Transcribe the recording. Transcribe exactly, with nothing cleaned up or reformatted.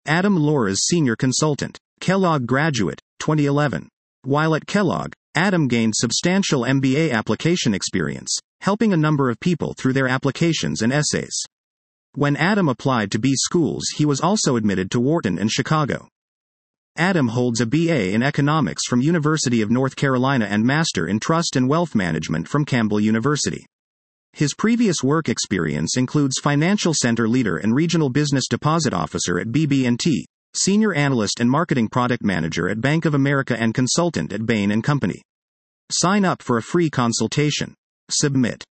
Adam Loras Senior Consultant. Kellogg Graduate, twenty eleven. While at Kellogg, Adam gained substantial M B A application experience, helping a number of people through their applications and essays. When Adam applied to B schools, he was also admitted to Wharton and Chicago. Adam holds a B A in Economics from University of North Carolina and Master in Trust and Wealth Management from Campbell University. His previous work experience includes Financial Center Leader and Regional Business Deposit Officer at B B and T, Senior Analyst and Marketing Product Manager at Bank of America and Consultant at Bain and Company. Sign up for a free consultation. Submit.